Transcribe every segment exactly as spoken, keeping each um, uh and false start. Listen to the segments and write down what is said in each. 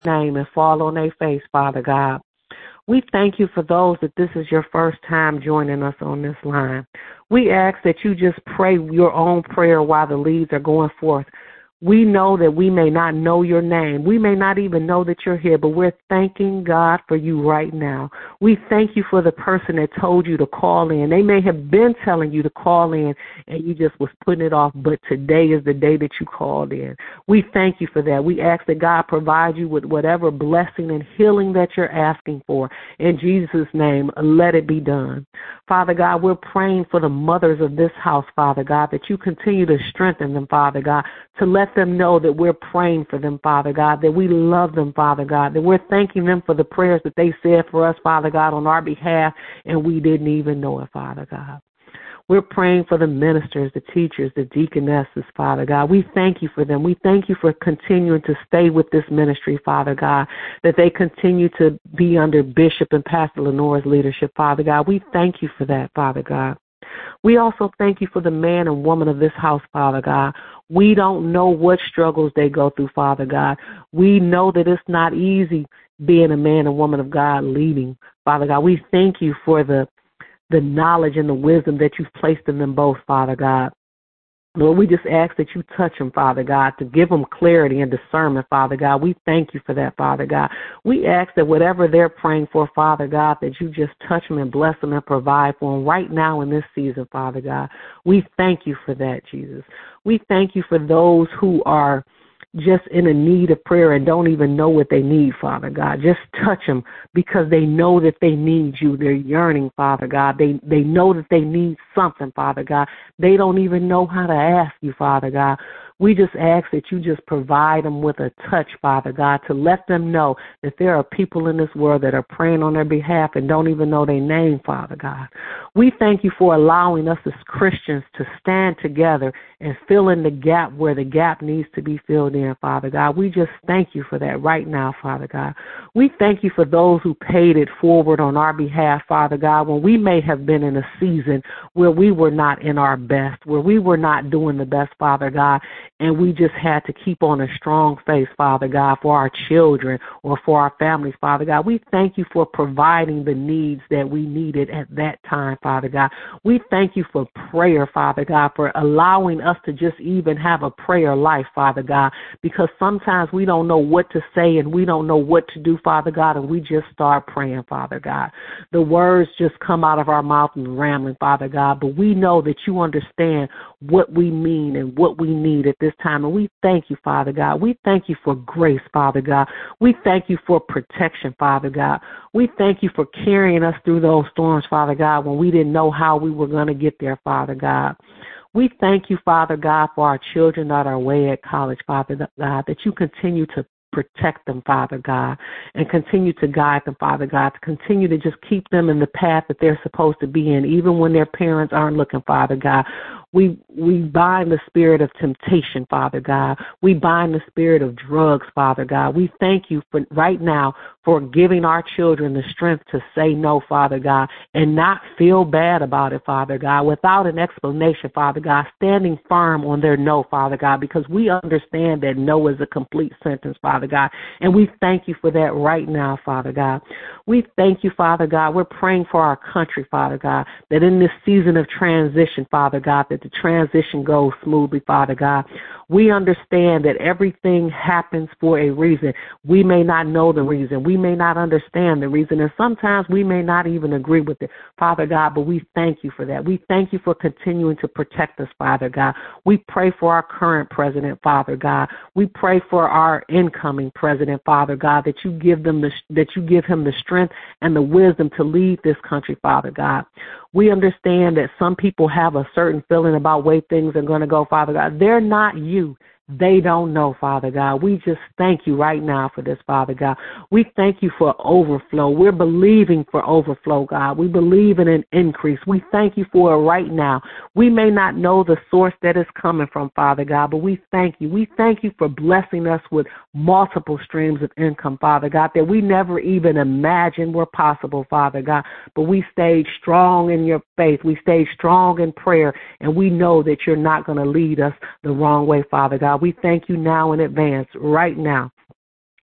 name and fall on their face, Father God. We thank you for those that this is your first time joining us on this line. We ask that you just pray your own prayer while the leads are going forth. We know that we may not know your name. We may not even know that you're here, but we're thanking God for you right now. We thank you for the person that told you to call in. They may have been telling you to call in, and you just was putting it off, but today is the day that you called in. We thank you for that. We ask that God provide you with whatever blessing and healing that you're asking for. In Jesus' name, let it be done. Father God, we're praying for the mothers of this house, Father God, that you continue to strengthen them, Father God, to let them know that we're praying for them, Father God, that we love them, Father God, that we're thanking them for the prayers that they said for us, Father God, on our behalf, and we didn't even know it, Father God. We're praying for the ministers, the teachers, the deaconesses, Father God. We thank you for them. We thank you for continuing to stay with this ministry, Father God, that they continue to be under Bishop and Pastor Lenore's leadership, Father God. We thank you for that, Father God. We also thank you for the man and woman of this house, Father God. We don't know what struggles they go through, Father God. We know that it's not easy being a man and woman of God leading, Father God. We thank you for the the knowledge and the wisdom that you've placed in them both, Father God. Lord, we just ask that you touch them, Father God, to give them clarity and discernment, Father God. We thank you for that, Father God. We ask that whatever they're praying for, Father God, that you just touch them and bless them and provide for them right now in this season, Father God. We thank you for that, Jesus. We thank you for those who are just in a need of prayer and don't even know what they need, Father God. Just touch them because they know that they need you. They're yearning, Father God. They they know that they need something, Father God. They don't even know how to ask you, Father God. We just ask that you just provide them with a touch, Father God, to let them know that there are people in this world that are praying on their behalf and don't even know their name, Father God. We thank you for allowing us as Christians to stand together and fill in the gap where the gap needs to be filled in, Father God. We just thank you for that right now, Father God. We thank you for those who paid it forward on our behalf, Father God, when we may have been in a season where we were not in our best, where we were not doing the best, Father God, and we just had to keep on a strong face, Father God, for our children or for our families, Father God. We thank you for providing the needs that we needed at that time, Father God. We thank you for prayer, Father God, for allowing us to just even have a prayer life, Father God, because sometimes we don't know what to say and we don't know what to do, Father God, and we just start praying, Father God. The words just come out of our mouth and rambling, Father God, but we know that you understand what we mean and what we need at this time, and we thank you, Father God. We thank you for grace, Father God. We thank you for protection, Father God. We thank you for carrying us through those storms, Father God, when we didn't know how we were going to get there, Father God. We thank you, Father God, for our children that are away at college, Father God, that you continue to protect them, Father God, and continue to guide them, Father God, to continue to just keep them in the path that they're supposed to be in, even when their parents aren't looking, Father God. We we bind the spirit of temptation, Father God. We bind the spirit of drugs, Father God. We thank you for right now for giving our children the strength to say no, Father God, and not feel bad about it, Father God, without an explanation, Father God, standing firm on their no, Father God, because we understand that no is a complete sentence, Father God, and we thank you for that right now, Father God. We thank you, Father God. We're praying for our country, Father God, that in this season of transition, Father God, that the transition goes smoothly, Father God. We understand that everything happens for a reason. We may not know the reason. We may not understand the reason, and sometimes we may not even agree with it, Father God, but we thank you for that. We thank you for continuing to protect us, Father God. We pray for our current president, Father God. We pray for our incoming president, Father God, that you give them the that you give him the strength and the wisdom to lead this country, Father God. We understand that some people have a certain feeling about way things are going to go, Father God. They're not you. They don't know, Father God. We just thank you right now for this, Father God. We thank you for overflow. We're believing for overflow, God. We believe in an increase. We thank you for it right now. We may not know the source that is coming from, Father God, but we thank you. We thank you for blessing us with multiple streams of income, Father God, that we never even imagined were possible, Father God. But we stayed strong in your faith. We stayed strong in prayer, and we know that you're not going to lead us the wrong way, Father God. We thank you now in advance, right now,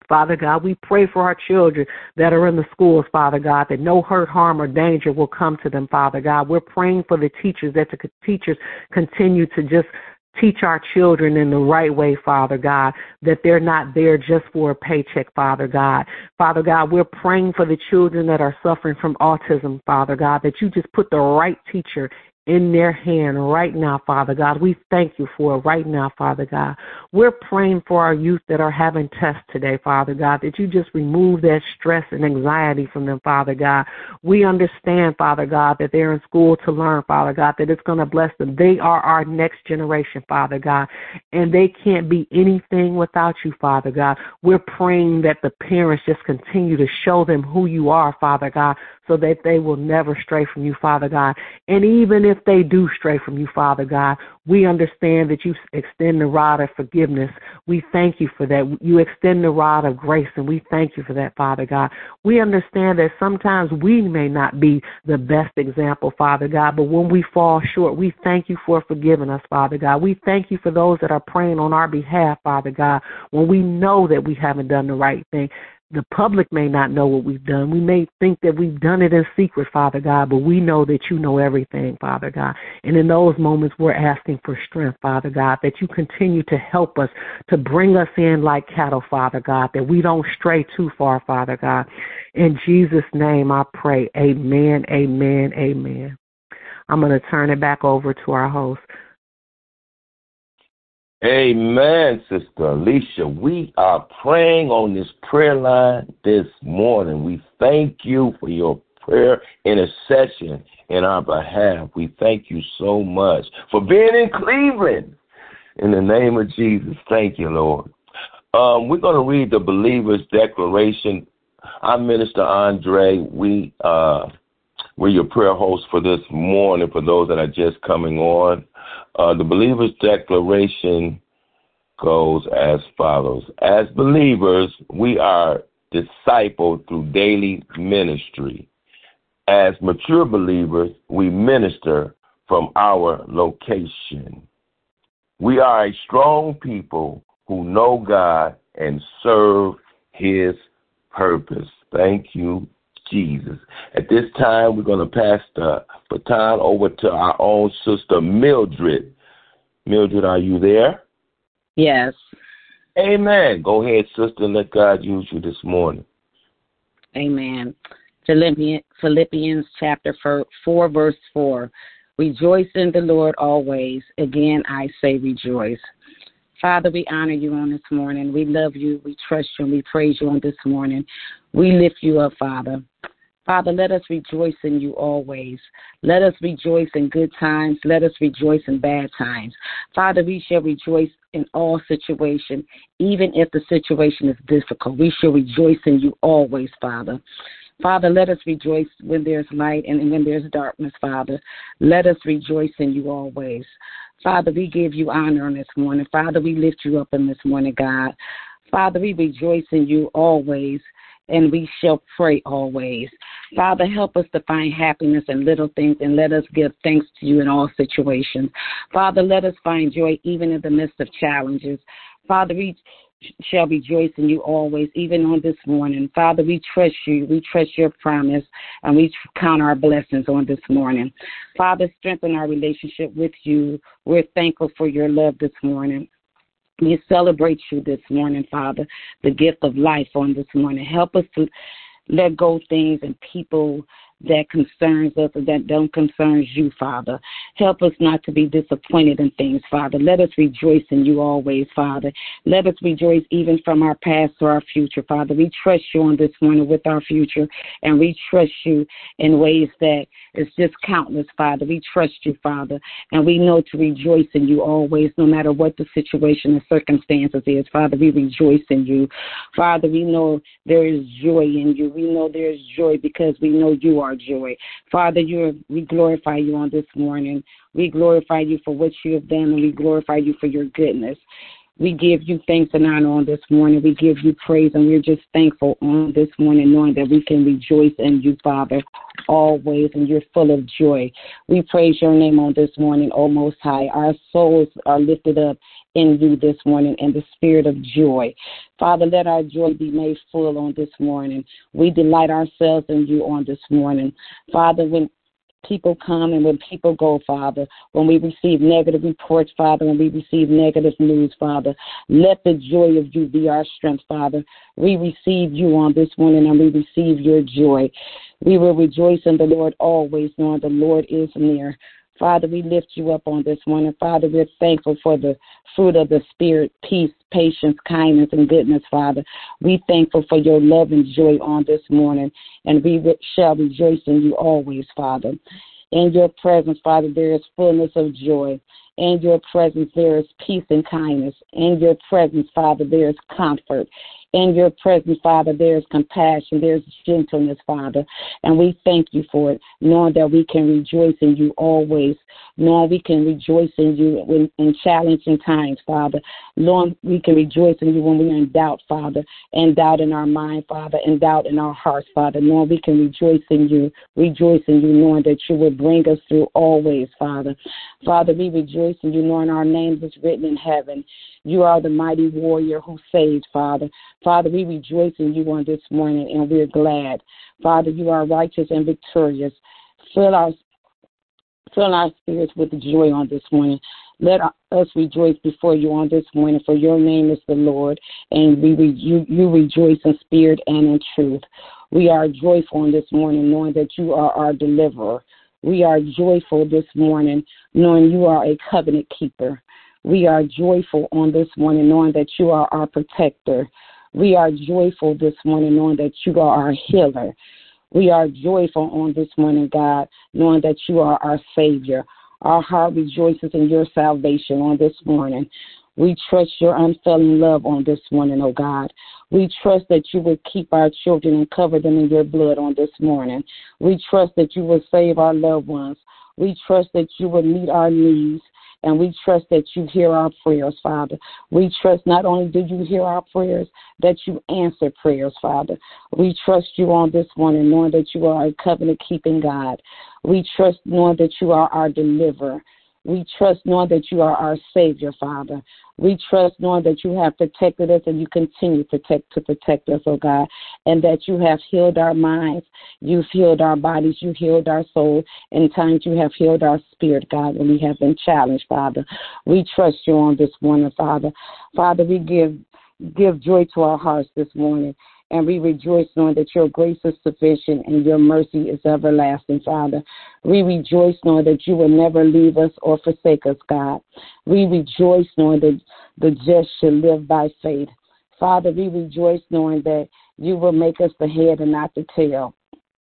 Father God, we pray for our children that are in the schools, Father God, that no hurt, harm, or danger will come to them, Father God. We're praying for the teachers, that the teachers continue to just teach our children in the right way, Father God, that they're not there just for a paycheck, Father God. Father God, we're praying for the children that are suffering from autism, Father God, that you just put the right teacher in their hand right now, Father God. We thank you for it right now, Father God. We're praying for our youth that are having tests today, Father God, that you just remove that stress and anxiety from them, Father God. We understand, Father God, that they're in school to learn, Father God, that it's going to bless them. They are our next generation, Father God, and they can't be anything without you, Father God. We're praying that the parents just continue to show them who you are, Father God, so that they will never stray from you, Father God. And even if they do stray from you, Father God, we understand that you extend the rod of forgiveness. We thank you for that. You extend the rod of grace, and we thank you for that, Father God. We understand that sometimes we may not be the best example, Father God, but when we fall short, we thank you for forgiving us, Father God. We thank you for those that are praying on our behalf, Father God, when we know that we haven't done the right thing. The public may not know what we've done. We may think that we've done it in secret, Father God, but we know that you know everything, Father God. And in those moments, we're asking for strength, Father God, that you continue to help us, to bring us in like cattle, Father God, that we don't stray too far, Father God. In Jesus' name I pray, amen, amen, amen. I'm going to turn it back over to our host. Amen, Sister Alicia. We are praying on this prayer line this morning. We thank you for your prayer intercession in our behalf. We thank you so much for being in Cleveland. In the name of Jesus, thank you, Lord. Um, we're going to read the believer's declaration. I'm Minister Andre. We, uh, we're your prayer host for this morning for those that are just coming on. Uh, the believer's declaration goes as follows. As believers, we are discipled through daily ministry. As mature believers, we minister from our location. We are a strong people who know God and serve his purpose. Thank you, Jesus. At this time, we're going to pass the baton over to our own sister, Mildred. Mildred, are you there? Yes. Amen. Go ahead, sister, and let God use you this morning. Amen. Philippians, Philippians chapter four, verse four. Rejoice in the Lord always. Again, I say rejoice. Father, we honor you on this morning. We love you. We trust you, and we praise you on this morning. We lift you up, Father. Father, let us rejoice in you always. Let us rejoice in good times. Let us rejoice in bad times. Father, we shall rejoice in all situations, even if the situation is difficult. We shall rejoice in you always, Father. Father, let us rejoice when there's light and when there's darkness, Father. Let us rejoice in you always. Father, we give you honor on this morning. Father, we lift you up in this morning, God. Father, we rejoice in you always, and we shall pray always. Father, help us to find happiness in little things, and let us give thanks to you in all situations. Father, let us find joy even in the midst of challenges. Father, we shall rejoice in you always, even on this morning. Father, we trust you. We trust your promise, and we count our blessings on this morning. Father, strengthen our relationship with you. We're thankful for your love this morning. We celebrate you this morning, Father, the gift of life on this morning. Help us to let go things and people that concerns us or that don't concern you, Father. Help us not to be disappointed in things, Father. Let us rejoice in you always, Father. Let us rejoice even from our past to our future, Father. We trust you on this morning with our future, and we trust you in ways that is just countless, Father. We trust you, Father, and we know to rejoice in you always, no matter what the situation and circumstances is. Father, we rejoice in you. Father, we know there is joy in you. We know there is joy because we know you are joy. Father, you are, we glorify you on this morning. We glorify you for what you have done, and we glorify you for your goodness. We give you thanks and honor on this morning. We give you praise, and we're just thankful on this morning, knowing that we can rejoice in you, Father, always, and you're full of joy. We praise your name on this morning, O Most High. Our souls are lifted up in you this morning and the spirit of joy. Father, let our joy be made full on this morning. We delight ourselves in you on this morning. Father, when people come and when people go, Father, when we receive negative reports, Father, when we receive negative news, Father, let the joy of you be our strength, Father. We receive you on this morning and we receive your joy. We will rejoice in the Lord always, knowing the Lord is near. Father, we lift you up on this morning. Father, we're thankful for the fruit of the Spirit, peace, patience, kindness, and goodness, Father. We're thankful for your love and joy on this morning, and we shall rejoice in you always, Father. In your presence, Father, there is fullness of joy. In your presence, there is peace and kindness. In your presence, Father, there is comfort. In your presence, Father, there is compassion, there is gentleness, Father. And we thank you for it, knowing that we can rejoice in you always, knowing we can rejoice in you in, in challenging times, Father. Knowing we can rejoice in you when we are in doubt, Father, and doubt in our mind, Father, and doubt in our hearts, Father. Knowing we can rejoice in you, rejoice in you, knowing that you will bring us through always, Father. Father, we rejoice in you, knowing our names is written in heaven. You are the mighty warrior who saved, Father. Father, we rejoice in you on this morning, and we're glad. Father, you are righteous and victorious. Fill our, fill our spirits with joy on this morning. Let us rejoice before you on this morning, for your name is the Lord, and we re, you, you rejoice in spirit and in truth. We are joyful on this morning, knowing that you are our deliverer. We are joyful this morning, knowing you are a covenant keeper. We are joyful on this morning, knowing that you are our protector. We are joyful this morning, knowing that you are our healer. We are joyful on this morning, God, knowing that you are our Savior. Our heart rejoices in your salvation on this morning. We trust your unfailing love on this morning, oh God. We trust that you will keep our children and cover them in your blood on this morning. We trust that you will save our loved ones. We trust that you will meet our needs. And we trust that you hear our prayers, Father. We trust not only do you hear our prayers, that you answer prayers, Father. We trust you on this morning, knowing that you are a covenant-keeping God. We trust knowing that you are our deliverer. We trust knowing that you are our Savior, Father. We trust knowing that you have protected us and you continue to protect, to protect us, oh God, and that you have healed our minds, you've healed our bodies, you healed our soul, and times you have healed our spirit, God, when we have been challenged, Father. We trust you on this morning, Father. Father, we give give joy to our hearts this morning. And we rejoice knowing that your grace is sufficient and your mercy is everlasting, Father. We rejoice knowing that you will never leave us or forsake us, God. We rejoice knowing that the just shall live by faith. Father, we rejoice knowing that you will make us the head and not the tail.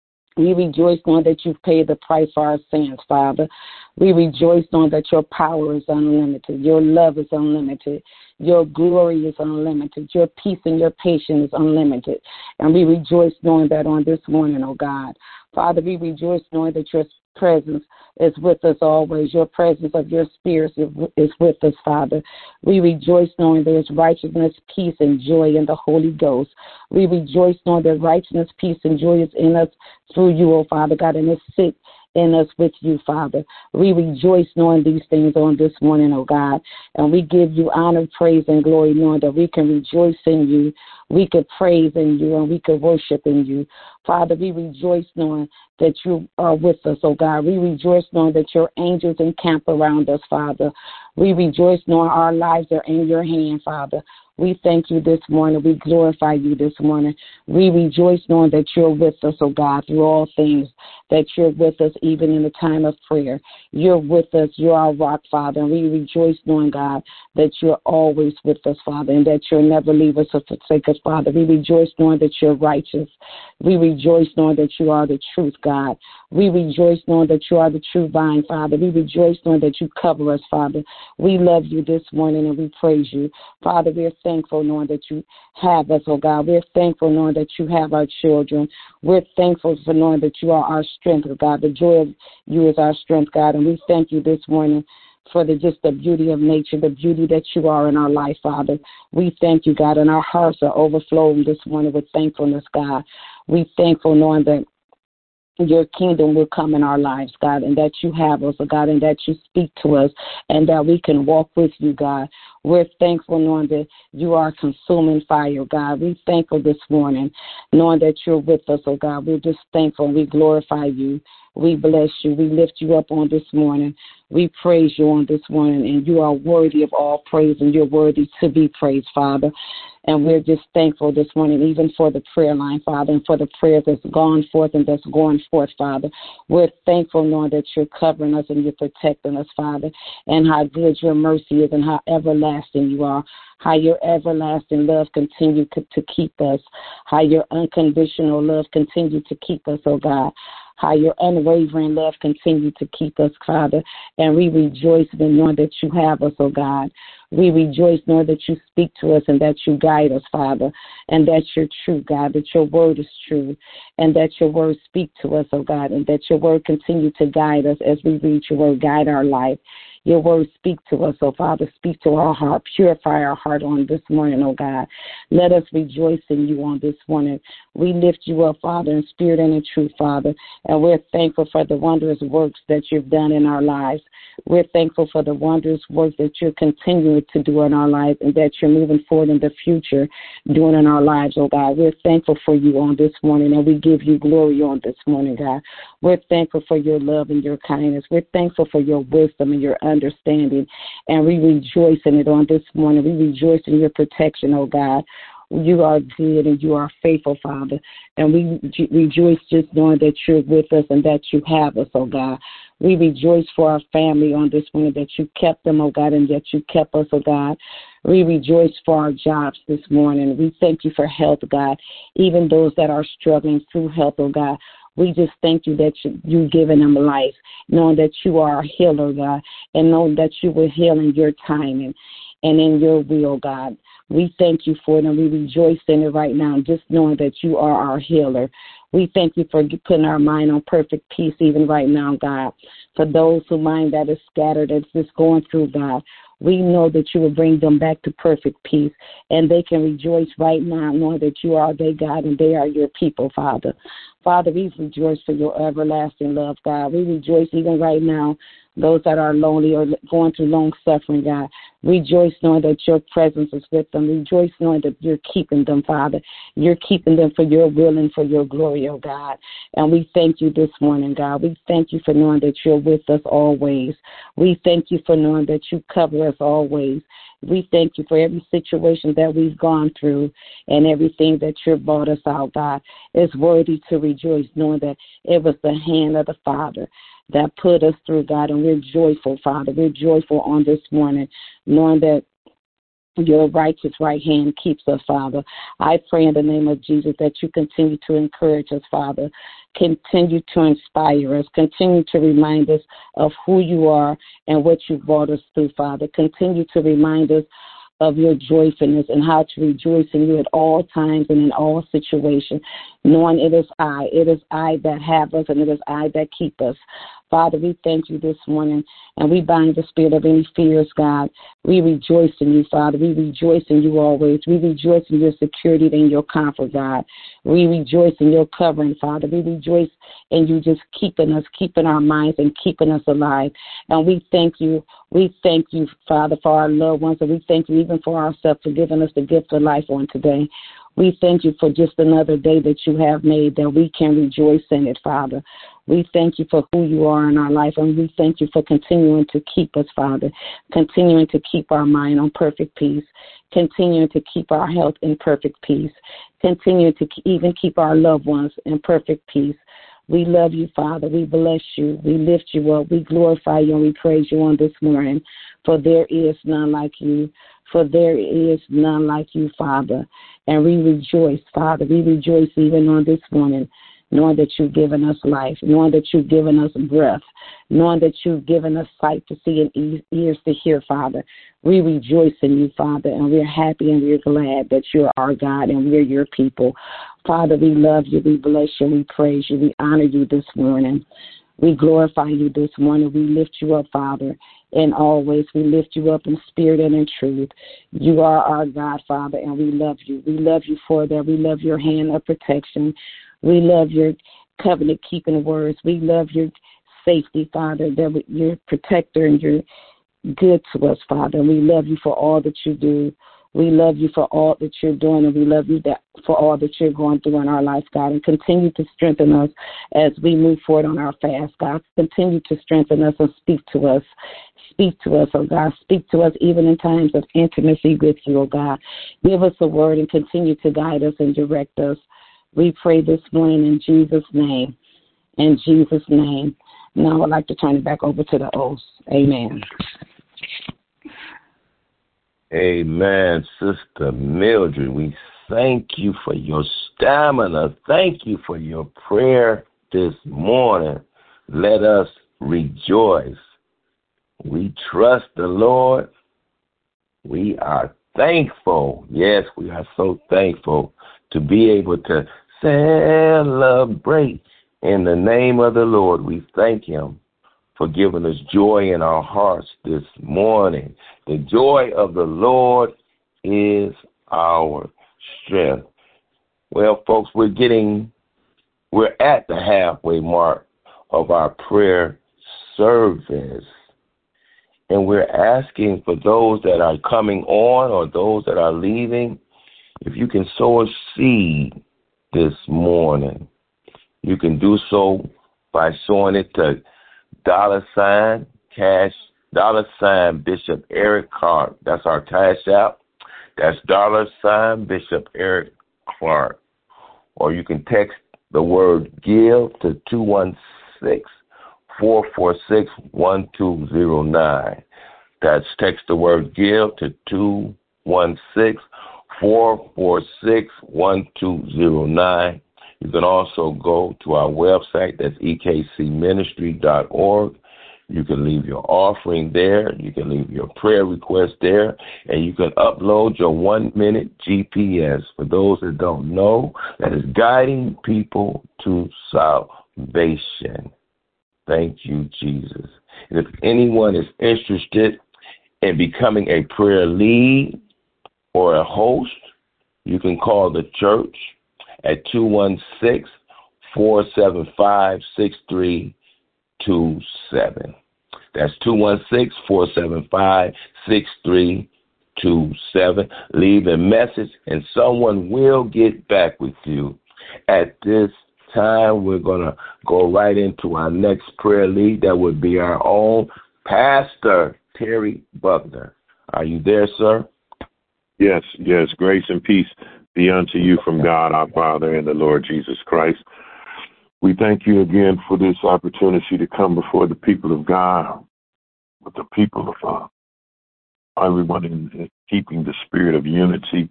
We rejoice knowing that you've paid the price for our sins, Father. We rejoice knowing that your power is unlimited, your love is unlimited, your glory is unlimited, your peace and your patience is unlimited. And we rejoice knowing that on this morning, oh God. Father, we rejoice knowing that your presence is with us always. Your presence of your spirit is with us, Father. We rejoice knowing there is righteousness, peace, and joy in the Holy Ghost. We rejoice knowing that righteousness, peace, and joy is in us through you, oh Father God, and it's sick in us with you, Father. We rejoice knowing these things on this morning, oh God, and we give you honor, praise, and glory, knowing that we can rejoice in you, we could praise in you, and we could worship in you. Father, we rejoice knowing that you are with us, oh God. We rejoice knowing that your angels encamp around us, Father. We rejoice knowing our lives are in your hand, Father. We thank you this morning. We glorify you this morning. We rejoice knowing that you're with us, oh God, through all things, that you're with us even in the time of prayer. You're with us. You're our rock, Father. And we rejoice knowing, God, that you're always with us, Father, and that you'll never leave us or forsake us, Father. We rejoice knowing that you're righteous. We rejoice knowing that you are the truth, God. We rejoice knowing that you are the true vine, Father. We rejoice knowing that you cover us, Father. We love you this morning and we praise you. Father, we're thankful knowing that you have us, oh God. We're thankful knowing that you have our children. We're thankful for knowing that you are our strength, oh God. The joy of you is our strength, God. And we thank you this morning for the just the beauty of nature, the beauty that you are in our life, Father. We thank you, God, and our hearts are overflowing this morning with thankfulness, God. We thankful knowing that your kingdom will come in our lives, God, and that you have us, oh God, and that you speak to us, and that we can walk with you, God. We're thankful knowing that you are consuming fire, God. We're thankful this morning knowing that you're with us, oh God. We're just thankful, and we glorify you. We bless you. We lift you up on this morning. We praise you on this morning, and you are worthy of all praise, and you're worthy to be praised, Father. And we're just thankful this morning, even for the prayer line, Father, and for the prayers that's gone forth and that's going forth, Father. We're thankful knowing that you're covering us and you're protecting us, Father, and how good your mercy is and how everlasting you are, how your everlasting love continue to, to keep us, how your unconditional love continue to keep us, oh God, how your unwavering love continue to keep us, Father. And we rejoice in knowing that you have us, oh God. We rejoice knowing that you speak to us and that you guide us, Father, and that you're true, God, that your word is true, and that your word speak to us, oh God, and that your word continue to guide us as we read your word, guide our life. Your word speak to us, oh Father, speak to our heart, purify our heart on this morning, oh God. Let us rejoice in you on this morning. We lift you up, Father, in spirit and in truth, Father, and we're thankful for the wondrous works that you've done in our lives. We're thankful for the wondrous work that you're continuing to do in our lives and that you're moving forward in the future doing in our lives, oh God. We're thankful for you on this morning, and we give you glory on this morning, God. We're thankful for your love and your kindness. We're thankful for your wisdom and your understanding, and we rejoice in it on this morning. We rejoice in your protection, oh God. You are good and you are faithful, Father, and we rejoice just knowing that you're with us and that you have us, oh God. We rejoice for our family on this morning, that you kept them, oh God, and that you kept us, oh God. We rejoice for our jobs this morning. We thank you for health, God, even those that are struggling through health, oh God. We just thank you that you, you've given them life, knowing that you are a healer, God, and knowing that you will heal in your timing and in your will, God. We thank you for it, and we rejoice in it right now, just knowing that you are our healer. We thank you for putting our mind on perfect peace even right now, God. For those whose mind that is scattered, that's just going through, God, we know that you will bring them back to perfect peace, and they can rejoice right now knowing that you are their God and they are your people, Father. Father, we rejoice for your everlasting love, God. We rejoice even right now, those that are lonely or going through long suffering, God. Rejoice knowing that your presence is with them. Rejoice knowing that you're keeping them, Father. You're keeping them for your will and for your glory, oh God. And we thank you this morning, God. We thank you for knowing that you're with us always. We thank you for knowing that you cover us always. We thank you for every situation that we've gone through and everything that you've brought us out, God. It's worthy to rejoice knowing that it was the hand of the Father that put us through, God, and we're joyful, Father. We're joyful on this morning, knowing that your righteous right hand keeps us, Father. I pray in the name of Jesus that you continue to encourage us, Father. Continue to inspire us. Continue to remind us of who you are and what you brought us through, Father. Continue to remind us of your joyfulness and how to rejoice in you at all times and in all situations, knowing it is I. It is I that have us, and it is I that keep us. Father, we thank you this morning, and we bind the spirit of any fears, God. We rejoice in you, Father. We rejoice in you always. We rejoice in your security and your comfort, God. We rejoice in your covering, Father. We rejoice in you just keeping us, keeping our minds, and keeping us alive. And we thank you. We thank you, Father, for our loved ones, and we thank you even for ourselves for giving us the gift of life on today. We thank you for just another day that you have made, that we can rejoice in it, Father. We thank you for who you are in our life, and we thank you for continuing to keep us, Father, continuing to keep our mind on perfect peace, continuing to keep our health in perfect peace, continuing to even keep our loved ones in perfect peace. We love you, Father. We bless you. We lift you up. We glorify you, and we praise you on this morning, for there is none like you. For there is none like you, Father. And we rejoice, Father. We rejoice even on this morning, knowing that you've given us life, knowing that you've given us breath, knowing that you've given us sight to see and ears to hear, Father. We rejoice in you, Father, and we're happy and we're glad that you're our God and we're your people. Father, we love you, we bless you, we praise you, we honor you this morning. We glorify you this morning. We lift you up, Father, and always we lift you up in spirit and in truth. You are our God, Father, and we love you. We love you for that. We love your hand of protection. We love your covenant-keeping words. We love your safety, Father, that you're protector and you're good to us, Father. And we love you for all that you do. We love you for all that you're doing, and we love you that for all that you're going through in our life, God. And continue to strengthen us as we move forward on our fast, God. Continue to strengthen us and speak to us. Speak to us, oh God. Speak to us even in times of intimacy with you, oh God. Give us a word and continue to guide us and direct us. We pray this morning in Jesus' name. In Jesus' name. Now I'd like to turn it back over to the host. Amen. Amen, Sister Mildred. We thank you for your stamina. Thank you for your prayer this morning. Let us rejoice. We trust the Lord. We are thankful. Yes, we are so thankful to be able to celebrate in the name of the Lord. We thank him for giving us joy in our hearts this morning. The joy of the Lord is our strength. Well, folks, we're getting, we're at the halfway mark of our prayer service. And we're asking for those that are coming on or those that are leaving, if you can sow a seed this morning. You can do so by sowing it to dollar sign cash, dollar sign Bishop Eric Clark. That's our cash app. That's dollar sign Bishop Eric Clark. Or you can text the word give to two one six, four four six, one two zero nine. That's text the word give to two one six, four four six, one two zero nine. You can also go to our website, that's e k c ministry dot org. You can leave your offering there. You can leave your prayer request there. And you can upload your one-minute G P S. For those that don't know, that is guiding people to salvation. Thank you, Jesus. And if anyone is interested in becoming a prayer lead or a host, you can call the church at two one six, four seven five, six three two seven. That's two one six, four seven five, six three two seven. Leave a message and someone will get back with you. At this time, we're going to go right into our next prayer lead. That would be our own Pastor Terry Buckner. Are you there, sir? Yes, yes. Grace and peace be unto you from God our Father and the Lord Jesus Christ. We thank you again for this opportunity to come before the people of God, with the people of uh, everyone in, in keeping the spirit of unity.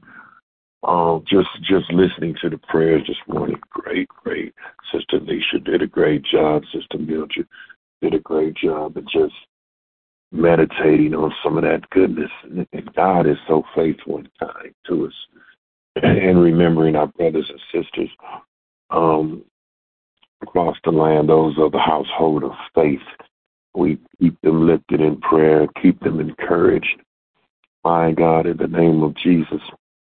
Uh, just just listening to the prayers this morning, great, great. Sister Alicia did a great job. Sister Mildred did a great job, and just meditating on some of that goodness. And God is so faithful and kind to us. And remembering our brothers and sisters um, across the land, those of the household of faith. We keep them lifted in prayer, keep them encouraged. My God, in the name of Jesus,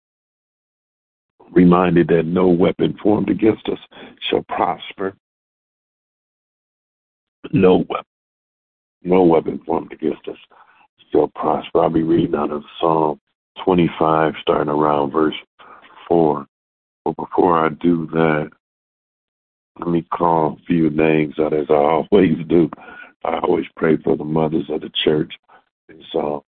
reminded that no weapon formed against us shall prosper. No weapon, no weapon formed against us shall prosper. I'll be reading out of Psalm twenty-five, starting around verse four. But before I do that, let me call a few names out as I always do. I always pray for the mothers of the church. And so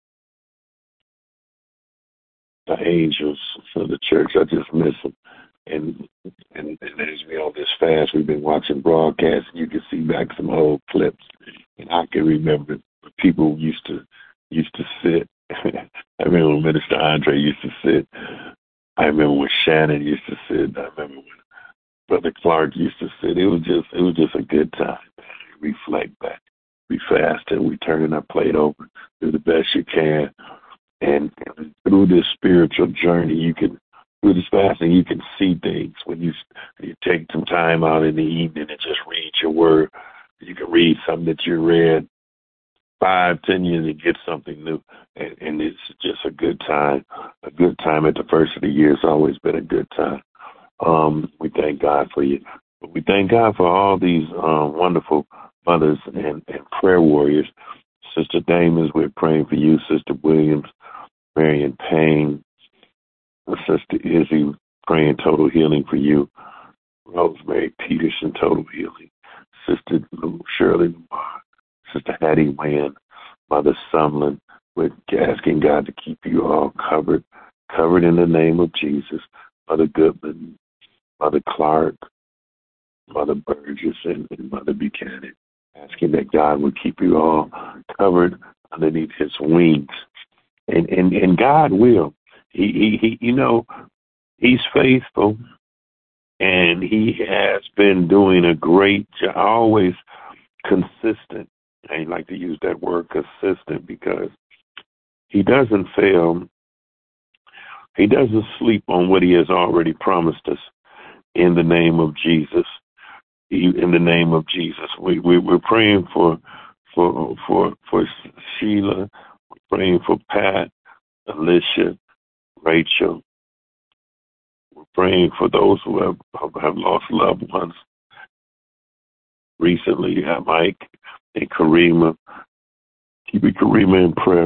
the angels of the church, I just miss them. And, and, and as we on this fast, we've been watching broadcasts, and you can see back some old clips. And I can remember people used to used to sit. I remember when Minister Andre used to sit. I remember when Shannon used to sit. I remember when Brother Clark used to sit. It was just it was just a good time. Reflect back. We fast and we turning our plate over. Do the best you can. And through this spiritual journey, you can, through this fasting, you can see things. When you, you take some time out in the evening and just read your word, you can read something that you read five, ten years and get something new. And, and it's just a good time. A good time at the first of the year. It's always been a good time. Um, we thank God for you. We thank God for all these uh, wonderful mothers and, and prayer warriors. Sister Damons, we're praying for you. Sister Williams, Marion Payne, Sister Izzy, praying total healing for you. Rosemary Peterson, total healing. Sister Shirley Lamar, Sister Hattie Wynn, Mother Sumlin, we're asking God to keep you all covered, covered in the name of Jesus. Mother Goodman, Mother Clark, Mother Burgess, and, and Mother Buchanan, asking that God would keep you all covered underneath his wings. And and, and God will. He, he, he, you know, he's faithful, and he has been doing a great job, always consistent. I like to use that word consistent because he doesn't fail. He doesn't sleep on what he has already promised us in the name of Jesus. In the name of Jesus, we, we we're praying for for for for Sheila, we're praying for Pat, Alicia, Rachel. We're praying for those who have have lost loved ones recently. You have Mike and Karima. Keep Karima in prayer.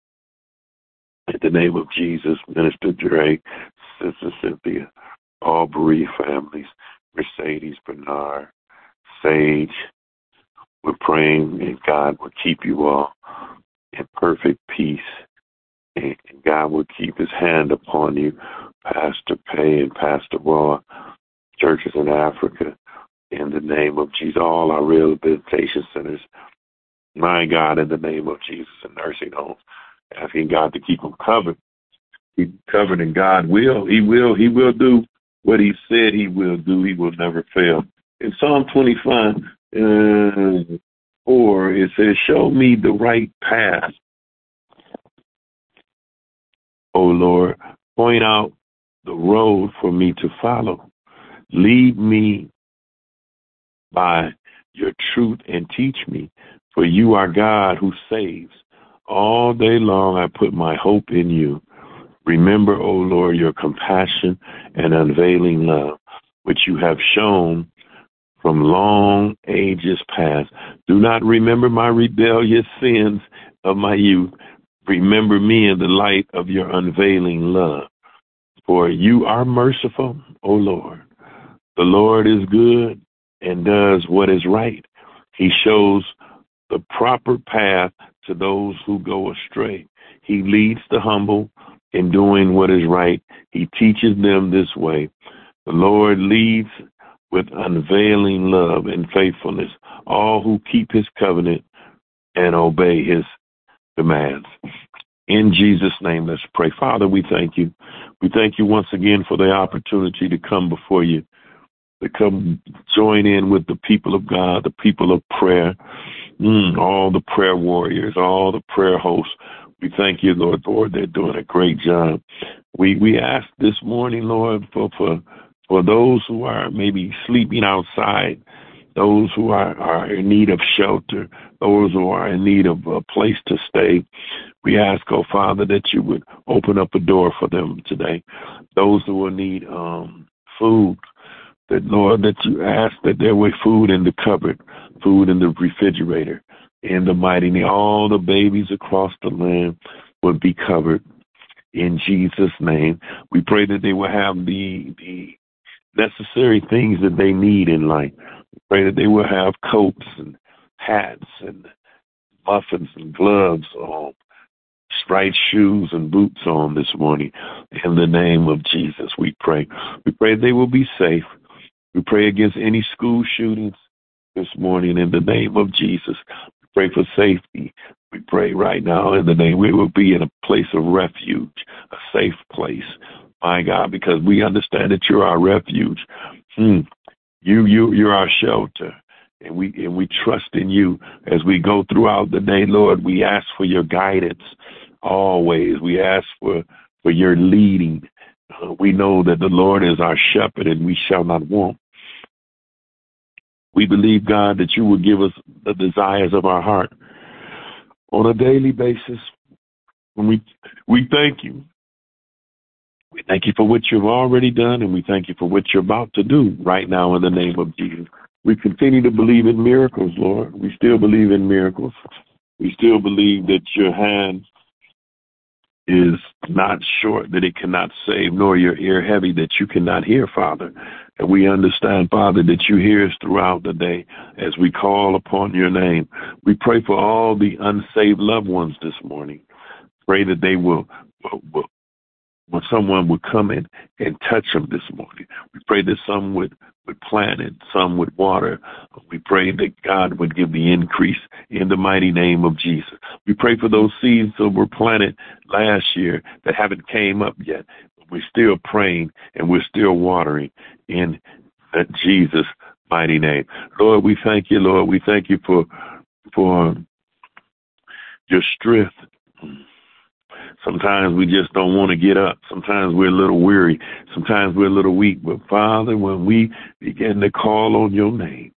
In the name of Jesus, Minister Dre, Sister Cynthia, all bereaved families, Mercedes, Bernard, Sage. We're praying, and God will keep you all in perfect peace, and God will keep his hand upon you. Pastor Pay and Pastor Raw, churches in Africa, in the name of Jesus, all our rehabilitation centers, my God, in the name of Jesus, and nursing homes, asking God to keep them covered. Keep covered, and God will. He will. He will do what he said he will do. He will never fail. In Psalm twenty-five, uh, four, it says, show me the right path, O Lord. Point out the road for me to follow. Lead me by your truth and teach me, for you are God who saves. All day long I put my hope in you. Remember, O Lord, your compassion and unveiling love, which you have shown from long ages past. Do not remember my rebellious sins of my youth. Remember me in the light of your unveiling love. For you are merciful, O Lord. The Lord is good and does what is right. He shows the proper path to those who go astray. He leads the humble in doing what is right. He teaches them this way. The Lord leads with unveiling love and faithfulness all who keep his covenant and obey his commands. In Jesus' name, let's pray. Father, we thank you. We thank you once again for the opportunity to come before you, to come join in with the people of God, the people of prayer, mm, all the prayer warriors, all the prayer hosts. We thank you, Lord. Lord, they're doing a great job. We we ask this morning, Lord, for for, for those who are maybe sleeping outside, those who are, are in need of shelter, those who are in need of a place to stay. We ask, oh Father, that you would open up a door for them today. Those who will need um, food, that, Lord, that you ask that there be food in the cupboard, food in the refrigerator, in the mighty name. All the babies across the land would be covered in Jesus' name. We pray that they will have the, the necessary things that they need in life. We pray that they will have coats and hats and muffins and gloves on, striped shoes and boots on this morning. In the name of Jesus, we pray. We pray they will be safe. We pray against any school shootings this morning in the name of Jesus. We pray for safety. We pray right now in the name, we will be in a place of refuge, a safe place, my God, because we understand that you're our refuge. Hmm. You, you, you're our shelter. And we and we trust in you as we go throughout the day, Lord. We ask for your guidance always. We ask for, for your leading. Uh, we know that the Lord is our shepherd and we shall not want. We believe, God, that you will give us the desires of our heart on a daily basis. And we we thank you. We thank you for what you've already done, and we thank you for what you're about to do right now in the name of Jesus. We continue to believe in miracles, Lord. We still believe in miracles. We still believe that your hand is not short, that it cannot save, nor your ear heavy, that you cannot hear, Father. And we understand, Father, that you hear us throughout the day as we call upon your name. We pray for all the unsaved loved ones this morning. Pray that they will, will, will when someone would come in and touch them this morning. We pray that some would, would plant it, some would water. We pray that God would give the increase in the mighty name of Jesus. We pray for those seeds that were planted last year that haven't came up yet. We're still praying and we're still watering in Jesus' mighty name. Lord, we thank you, Lord. We thank you for, for your strength. Sometimes we just don't want to get up. Sometimes we're a little weary. Sometimes we're a little weak. But, Father, when we begin to call on your name,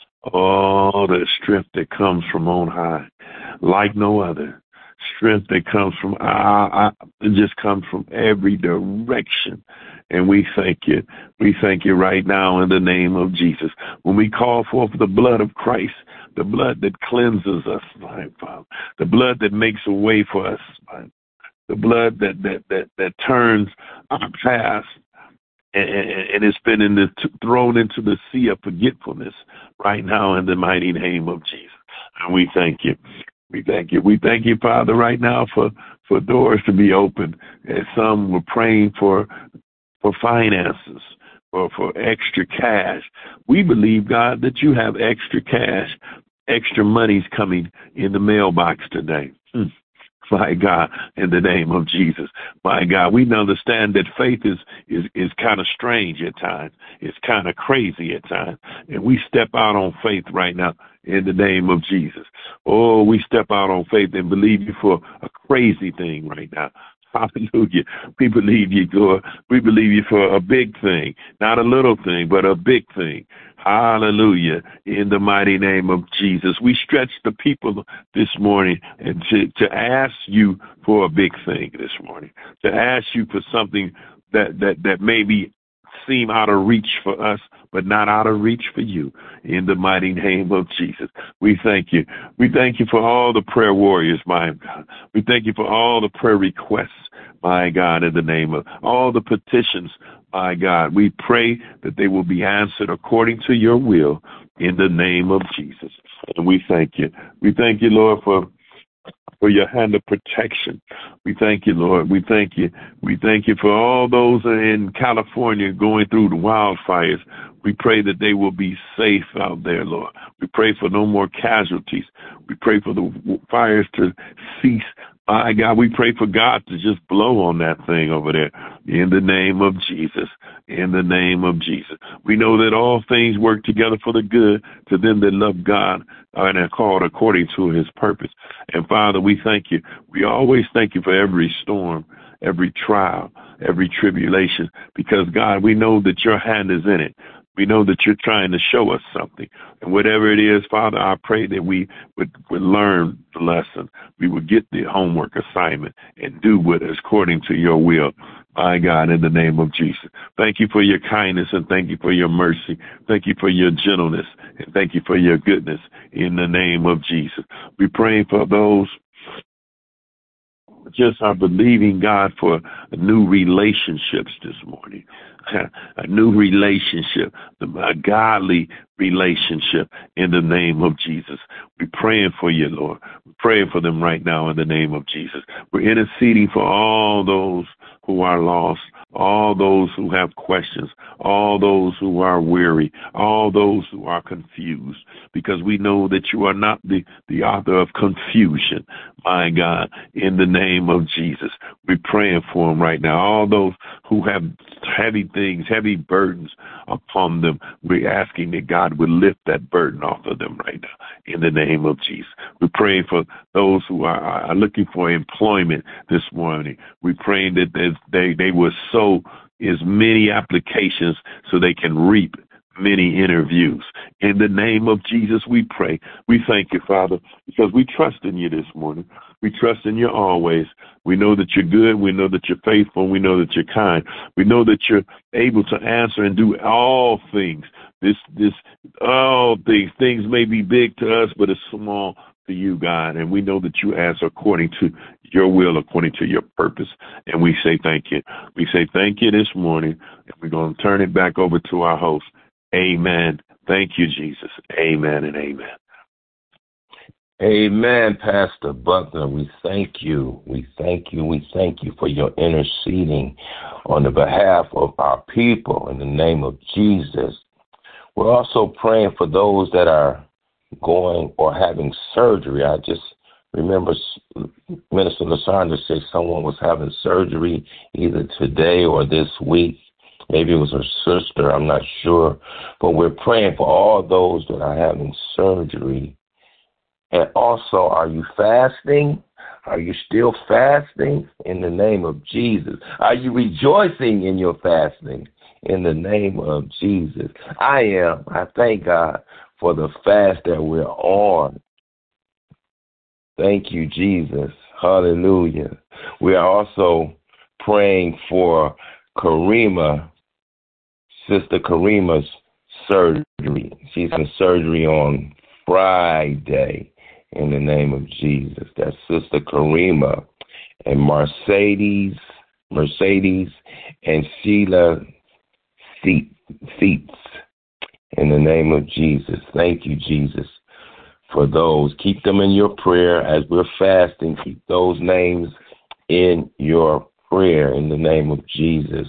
oh, the strength that comes from on high, like no other, strength that comes from, uh, it just comes from every direction. And we thank you. We thank you right now in the name of Jesus. When we call forth the blood of Christ, the blood that cleanses us, my Father, the blood that makes a way for us, my the blood that, that, that, that turns our past and, and it's been in the, thrown into the sea of forgetfulness right now in the mighty name of Jesus. And we thank you. We thank you. We thank you, Father, right now for, for doors to be opened. And some were praying for for finances, for, for extra cash. We believe, God, that you have extra cash, extra money's coming in the mailbox today. Hmm. My God, in the name of Jesus. My God, we understand that faith is, is, is kind of strange at times. It's kind of crazy at times. And we step out on faith right now in the name of Jesus. Oh, we step out on faith and believe you for a crazy thing right now. Hallelujah. We believe you, God. We believe you for a big thing, not a little thing, but a big thing. Hallelujah. In the mighty name of Jesus. We stretch the people this morning and to, to ask you for a big thing this morning, to ask you for something that, that, that maybe seem out of reach for us, but not out of reach for you. In the mighty name of Jesus, we thank you. We thank you for all the prayer warriors, my God. We thank you for all the prayer requests, my God, in the name of all the petitions, my God. We pray that they will be answered according to your will in the name of Jesus. And we thank you. We thank you, Lord, for for your hand of protection. We thank you, Lord. We thank you. We thank you for all those in California going through the wildfires. We pray that they will be safe out there, Lord. We pray for no more casualties. We pray for the fires to cease. My God, we pray for God to just blow on that thing over there in the name of Jesus, in the name of Jesus. We know that all things work together for the good to them that love God and are called according to his purpose. And Father, we thank you. We always thank you for every storm, every trial, every tribulation, because God, we know that your hand is in it. We know that you're trying to show us something. And whatever it is, Father, I pray that we would, would learn the lesson. We would get the homework assignment and do what is according to your will. My God, in the name of Jesus. Thank you for your kindness and thank you for your mercy. Thank you for your gentleness and thank you for your goodness in the name of Jesus. We pray for those just are believing God for new relationships this morning. A new relationship, a godly relationship in the name of Jesus. We're praying for you, Lord. We're praying for them right now in the name of Jesus. We're interceding for all those who are lost, all those who have questions, all those who are weary, all those who are confused, because we know that you are not the, the author of confusion, my God, in the name of Jesus. We're praying for them right now. All those who have heavy things, heavy burdens upon them, we're asking that God would lift that burden off of them right now in the name of Jesus. We're praying for those who are, are looking for employment this morning. We're praying that they, they will sow as many applications so they can reap many interviews. In the name of Jesus, we pray. We thank you, Father, because we trust in you this morning. We trust in you always. We know that you're good. We know that you're faithful. We know that you're kind. We know that you're able to answer and do all things. This, this, all things. Things may be big to us, but it's small to you, God. And we know that you answer according to your will, according to your purpose. And we say thank you. We say thank you this morning. And we're going to turn it back over to our host. Amen. Thank you, Jesus. Amen and amen. Amen, Pastor Buckner. We thank you. We thank you. We thank you for your interceding on the behalf of our people in the name of Jesus. We're also praying for those that are going or having surgery. I just remember Minister LaShonda said someone was having surgery either today or this week. Maybe it was her sister. I'm not sure. But we're praying for all those that are having surgery. And also, are you fasting? Are you still fasting in the name of Jesus? Are you rejoicing in your fasting in the name of Jesus? I am. I thank God for the fast that we're on. Thank you, Jesus. Hallelujah. We are also praying for Karima, Sister Karima's surgery. She's in surgery on Friday. In the name of Jesus. That's Sister Karima and Mercedes, Mercedes and Sheila Seats. In the name of Jesus. Thank you, Jesus, for those. Keep them in your prayer as we're fasting. Keep those names in your prayer in the name of Jesus.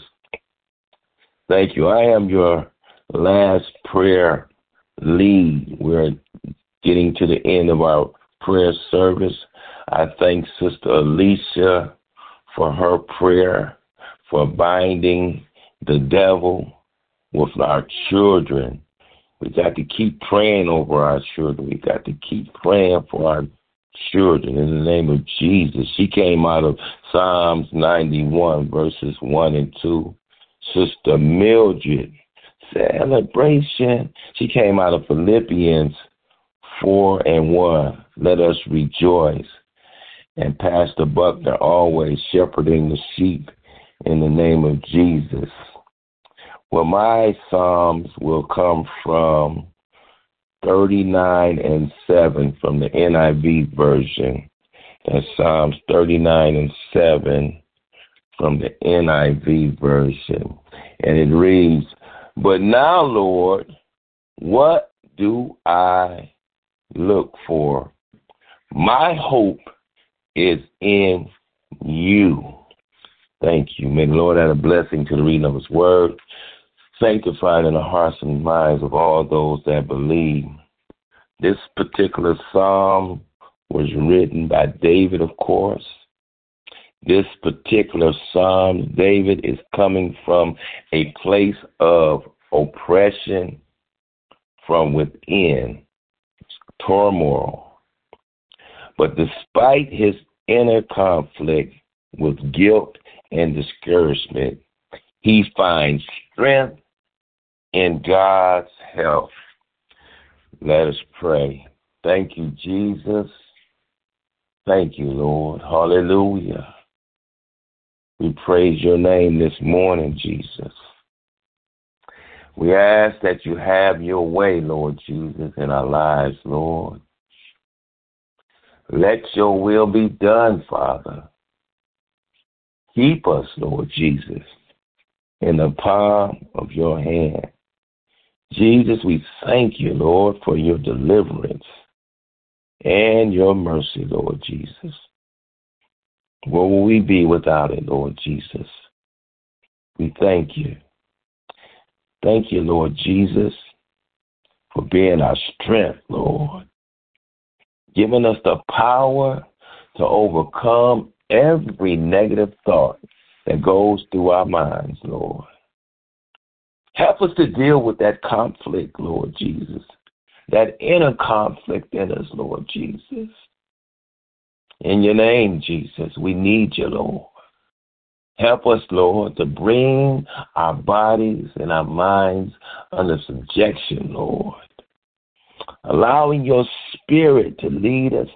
Thank you. I am your last prayer lead. We're getting to the end of our prayer service. I thank Sister Alicia for her prayer, for binding the devil with our children. We got to keep praying over our children. We got to keep praying for our children in the name of Jesus. She came out of Psalms ninety-one, verses one and two. Sister Mildred, celebration. She came out of Philippians four and one. Let us rejoice. And Pastor Buckner, always shepherding the sheep in the name of Jesus. Well, my Psalms will come from thirty-nine and seven from the N I V version. That's Psalms thirty-nine and seven from the N I V version. And it reads, "But now, Lord, what do I look for? My hope is in you." Thank you. May the Lord add a blessing to the reading of his word, sanctified in the hearts and minds of all those that believe. This particular psalm was written by David, of course. This particular psalm, David is coming from a place of oppression from within, turmoil. But despite his inner conflict with guilt and discouragement, he finds strength in God's help. Let us pray. Thank you, Jesus. Thank you, Lord. Hallelujah. We praise your name this morning, Jesus. We ask that you have your way, Lord Jesus, in our lives, Lord. Let your will be done, Father. Keep us, Lord Jesus, in the palm of your hand. Jesus, we thank you, Lord, for your deliverance and your mercy, Lord Jesus. Where will we be without it, Lord Jesus? We thank you. Thank you, Lord Jesus, for being our strength, Lord. Giving us the power to overcome every negative thought that goes through our minds, Lord. Help us to deal with that conflict, Lord Jesus. That inner conflict in us, Lord Jesus. In your name, Jesus, we need you, Lord. Help us, Lord, to bring our bodies and our minds under subjection, Lord. Allowing your spirit to lead us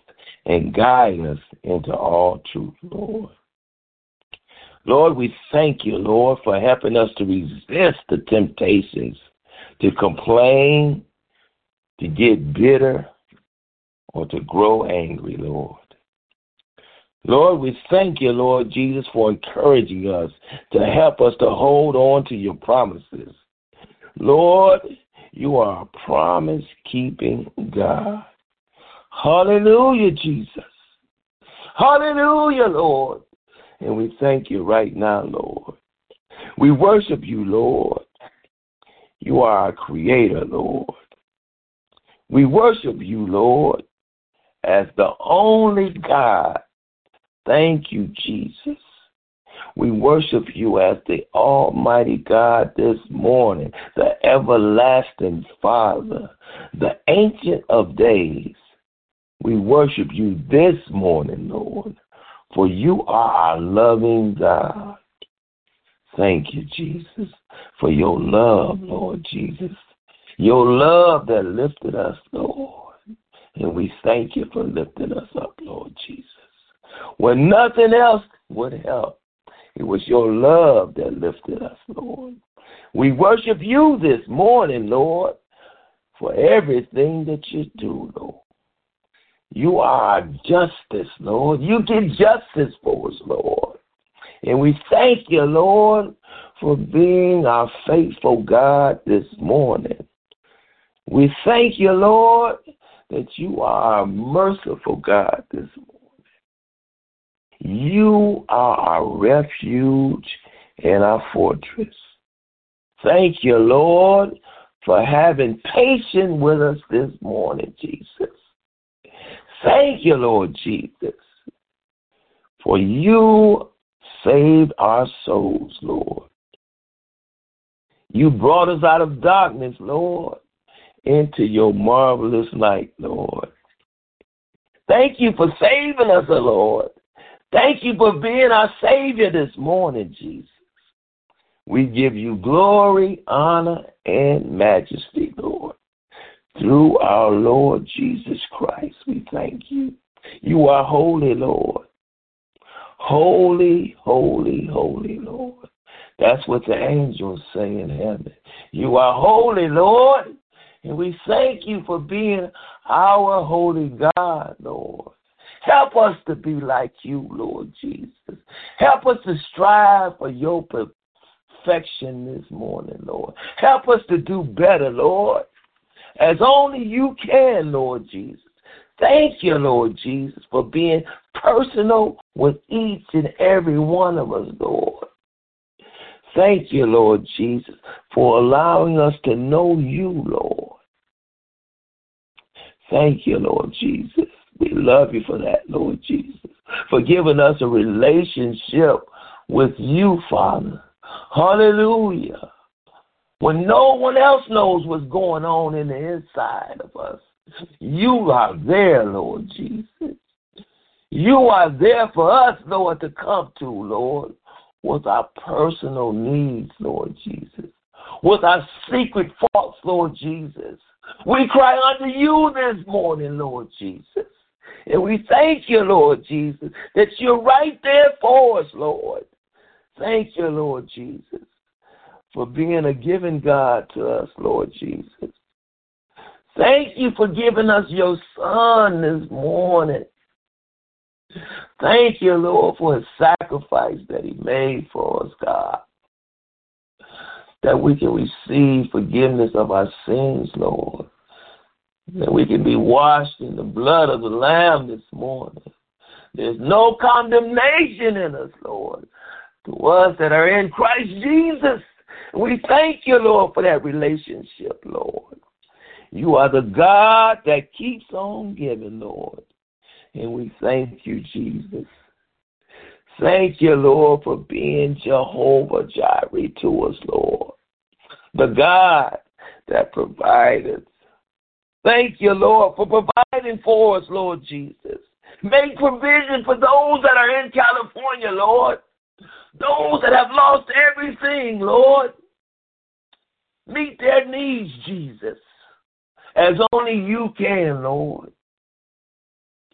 and guide us into all truth, Lord. Lord, we thank you, Lord, for helping us to resist the temptations to complain, to get bitter, or to grow angry, Lord. Lord, we thank you, Lord Jesus, for encouraging us to help us to hold on to your promises. Lord, you are a promise-keeping God. Hallelujah, Jesus. Hallelujah, Lord. And we thank you right now, Lord. We worship you, Lord. You are our creator, Lord. We worship you, Lord, as the only God. Thank you, Jesus. We worship you as the Almighty God this morning, the everlasting Father, the Ancient of Days. We worship you this morning, Lord, for you are our loving God. Thank you, Jesus, for your love, Lord Jesus. Your love that lifted us, Lord. And we thank you for lifting us up, Lord Jesus. When nothing else would help, it was your love that lifted us, Lord. We worship you this morning, Lord, for everything that you do, Lord. You are our justice, Lord. You get justice for us, Lord. And we thank you, Lord, for being our faithful God this morning. We thank you, Lord, that you are a merciful God this morning. You are our refuge and our fortress. Thank you, Lord, for having patience with us this morning, Jesus. Thank you, Lord Jesus, for you saved our souls, Lord. You brought us out of darkness, Lord, into your marvelous light, Lord. Thank you for saving us, Lord. Thank you for being our Savior this morning, Jesus. We give you glory, honor, and majesty, Lord. Through our Lord Jesus Christ, we thank you. You are holy, Lord. Holy, holy, holy, Lord. That's what the angels say in heaven. You are holy, Lord. And we thank you for being our holy God, Lord. Help us to be like you, Lord Jesus. Help us to strive for your perfection this morning, Lord. Help us to do better, Lord, as only you can, Lord Jesus. Thank you, Lord Jesus, for being personal with each and every one of us, Lord. Thank you, Lord Jesus, for allowing us to know you, Lord. Thank you, Lord Jesus. We love you for that, Lord Jesus, for giving us a relationship with you, Father. Hallelujah. When no one else knows what's going on in the inside of us, you are there, Lord Jesus. You are there for us, Lord, to come to, Lord, with our personal needs, Lord Jesus, with our secret faults, Lord Jesus. We cry unto you this morning, Lord Jesus. And we thank you, Lord Jesus, that you're right there for us, Lord. Thank you, Lord Jesus, for being a giving God to us, Lord Jesus. Thank you for giving us your son this morning. Thank you, Lord, for his sacrifice that he made for us, God, that we can receive forgiveness of our sins, Lord, that we can be washed in the blood of the Lamb this morning. There's no condemnation in us, Lord, to us that are in Christ Jesus. We thank you, Lord, for that relationship, Lord. You are the God that keeps on giving, Lord. And we thank you, Jesus. Thank you, Lord, for being Jehovah Jireh to us, Lord. The God that provided. Thank you, Lord, for providing for us, Lord Jesus. Make provision for those that are in California, Lord. Those that have lost everything, Lord. Meet their needs, Jesus, as only you can, Lord.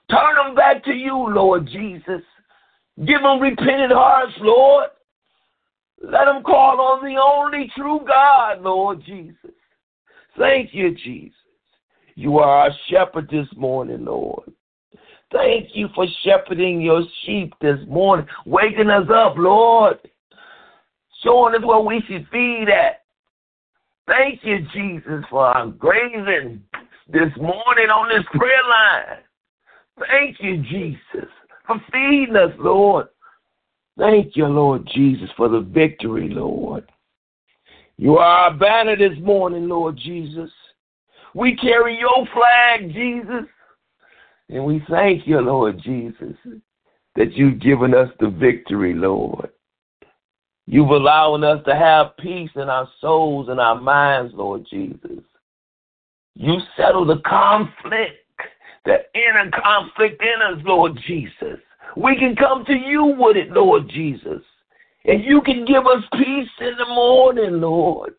Turn them back to you, Lord Jesus. Give them repentant hearts, Lord. Let them call on the only true God, Lord Jesus. Thank you, Jesus. You are our shepherd this morning, Lord. Thank you for shepherding your sheep this morning, waking us up, Lord, showing us what we should feed at. Thank you, Jesus, for our grazing this morning on this prayer line. Thank you, Jesus, for feeding us, Lord. Thank you, Lord Jesus, for the victory, Lord. You are our banner this morning, Lord Jesus. We carry your flag, Jesus. And we thank you, Lord Jesus, that you've given us the victory, Lord. You've allowed us to have peace in our souls and our minds, Lord Jesus. You settle the conflict, the inner conflict in us, Lord Jesus. We can come to you with it, Lord Jesus. And you can give us peace in the morning, Lord,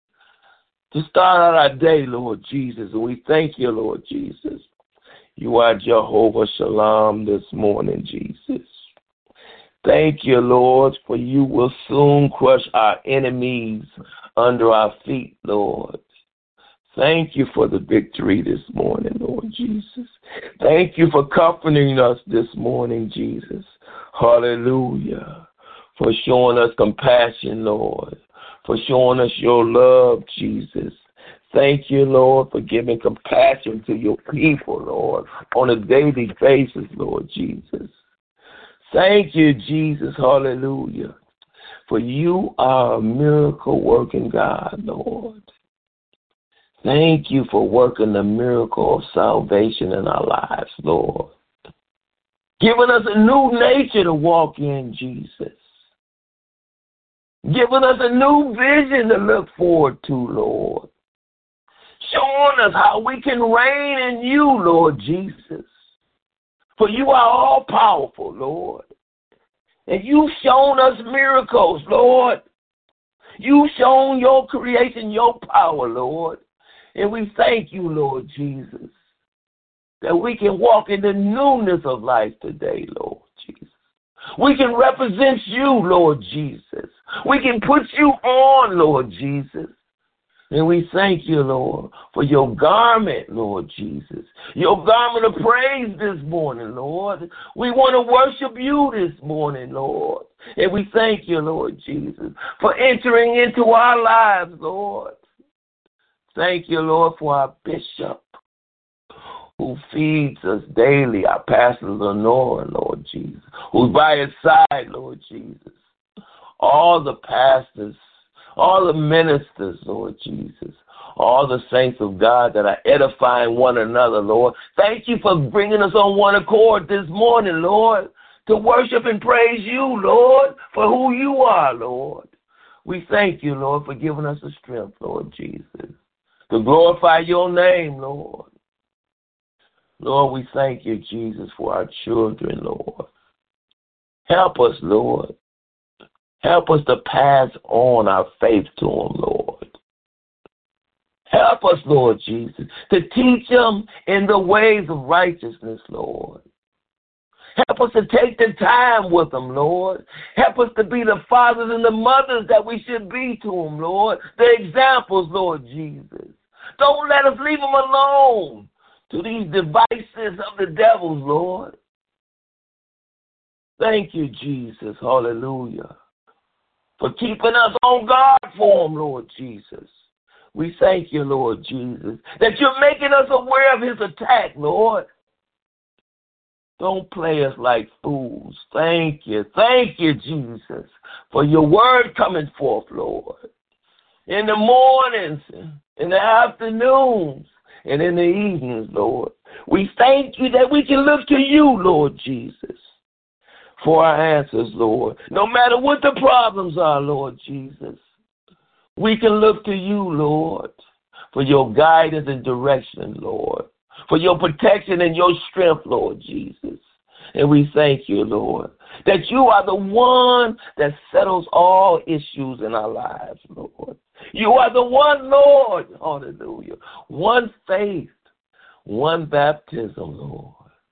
to start out our day, Lord Jesus. And we thank you, Lord Jesus. You are Jehovah Shalom this morning, Jesus. Thank you, Lord, for you will soon crush our enemies under our feet, Lord. Thank you for the victory this morning, Lord Jesus. Thank you for comforting us this morning, Jesus. Hallelujah. For showing us compassion, Lord. For showing us your love, Jesus. Thank you, Lord, for giving compassion to your people, Lord, on a daily basis, Lord Jesus. Thank you, Jesus. Hallelujah. For you are a miracle-working God, Lord. Thank you for working the miracle of salvation in our lives, Lord. Giving us a new nature to walk in, Jesus. Giving us a new vision to look forward to, Lord. Showing us how we can reign in you, Lord Jesus. For you are all powerful, Lord. And you've shown us miracles, Lord. You've shown your creation, your power, Lord. And we thank you, Lord Jesus, that we can walk in the newness of life today, Lord Jesus. We can represent you, Lord Jesus. We can put you on, Lord Jesus. And we thank you, Lord, for your garment, Lord Jesus. Your garment of praise this morning, Lord. We want to worship you this morning, Lord. And we thank you, Lord Jesus, for entering into our lives, Lord. Thank you, Lord, for our bishop who feeds us daily, our pastor Lenore, Lord Jesus, who's by his side, Lord Jesus. All the pastors, all the ministers, Lord Jesus, all the saints of God that are edifying one another, Lord. Thank you for bringing us on one accord this morning, Lord, to worship and praise you, Lord, for who you are, Lord. We thank you, Lord, for giving us the strength, Lord Jesus, to glorify your name, Lord. Lord, we thank you, Jesus, for our children, Lord. Help us, Lord. Help us to pass on our faith to them, Lord. Help us, Lord Jesus, to teach them in the ways of righteousness, Lord. Help us to take the time with them, Lord. Help us to be the fathers and the mothers that we should be to them, Lord. The examples, Lord Jesus. Don't let us leave them alone to these devices of the devils, Lord. Thank you, Jesus. Hallelujah. For keeping us on guard for them, Lord Jesus. We thank you, Lord Jesus, that you're making us aware of his attack, Lord. Don't play us like fools. Thank you. Thank you, Jesus, for your word coming forth, Lord. In the mornings, in the afternoons, and in the evenings, Lord. We thank you that we can look to you, Lord Jesus, for our answers, Lord. No matter what the problems are, Lord Jesus, we can look to you, Lord, for your guidance and direction, Lord, for your protection and your strength, Lord Jesus. And we thank you, Lord, that you are the one that settles all issues in our lives, Lord. You are the one, Lord, hallelujah, one faith, one baptism, Lord.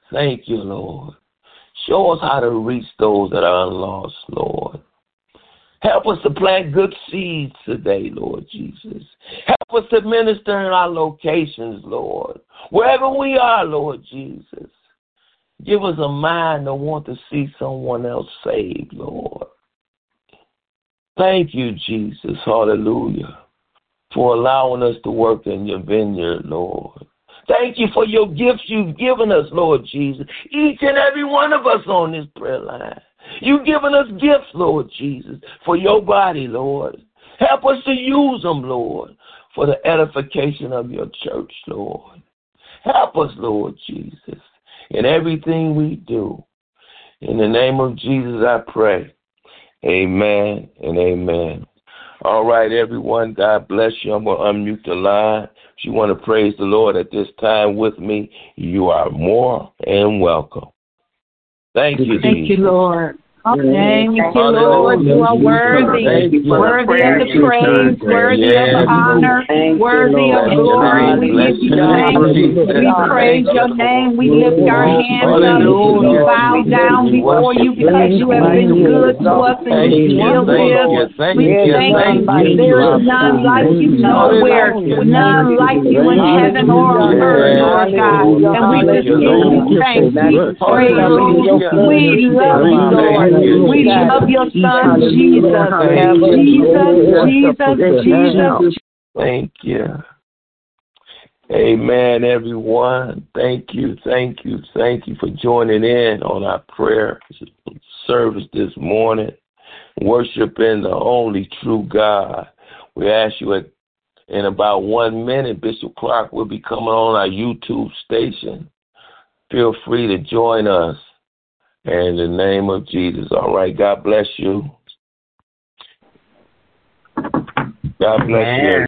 Thank you, Lord. Show us how to reach those that are lost, Lord. Help us to plant good seeds today, Lord Jesus. Help us to minister in our locations, Lord. Wherever we are, Lord Jesus. Give us a mind to want to see someone else saved, Lord. Thank you, Jesus, hallelujah, for allowing us to work in your vineyard, Lord. Thank you for your gifts you've given us, Lord Jesus. Each and every one of us on this prayer line. You've given us gifts, Lord Jesus, for your body, Lord. Help us to use them, Lord, for the edification of your church, Lord. Help us, Lord Jesus, in everything we do. In the name of Jesus, I pray. Amen and amen. All right, everyone, God bless you. I'm going to unmute the line. If you want to praise the Lord at this time with me, you are more than welcome. Thank you, Thank Jesus. you, Lord. Thank you, Lord. You are worthy. Worthy of the praise, worthy of the honor, worthy of glory. We give you thanks. We praise your name. We lift our hands up. We bow down before you because you have been good to us and you still live. We thank you. There is none like you nowhere, none like you in heaven or on earth, Lord God. And we just give you thanks. We praise you. We love you, Lord. We love your son, Jesus. Jesus, Jesus, Jesus. Thank you. Amen, everyone. Thank you, thank you, thank you for joining in on our prayer service this morning, worshiping the only true God. We ask you at, in about one minute, Bishop Clark will be coming on our YouTube station. Feel free to join us. In the name of Jesus. All right. God bless you. God bless you.